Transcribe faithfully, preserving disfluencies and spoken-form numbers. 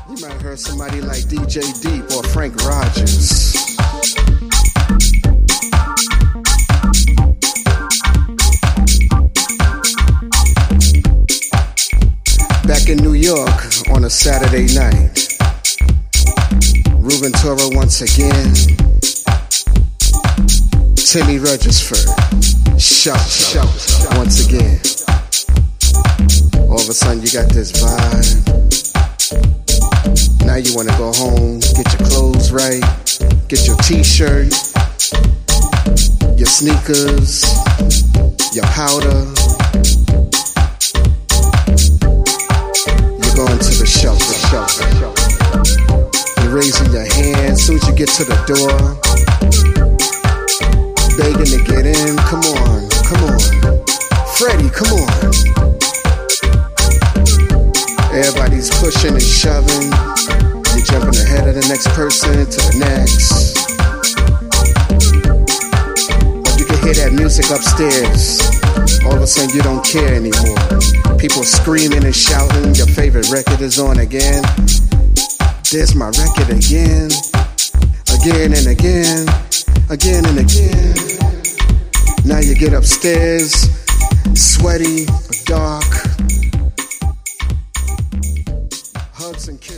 You might have heard somebody like D J Deep or Frank Rogers. Back in New York on a Saturday night, Ruben Toro once again, Timmy Regisford, shout, shout, shout once again. All of a sudden you got this vibe. Now you want to go home, get your clothes right, get your t-shirt, your sneakers, your powder. You're going to the show, the show, the show. You're raising your hand as soon as you get to the door, begging to get in. Come on, come on, Freddie, come on. Everybody's pushing and shoving. You're jumping ahead of the next person to the next. But you can hear that music upstairs. All of a sudden you don't care anymore. People screaming and shouting. Your favorite record is on again. There's my record again. Again and again. Again and again. Now you get upstairs, sweaty, dark. Hugs and kisses.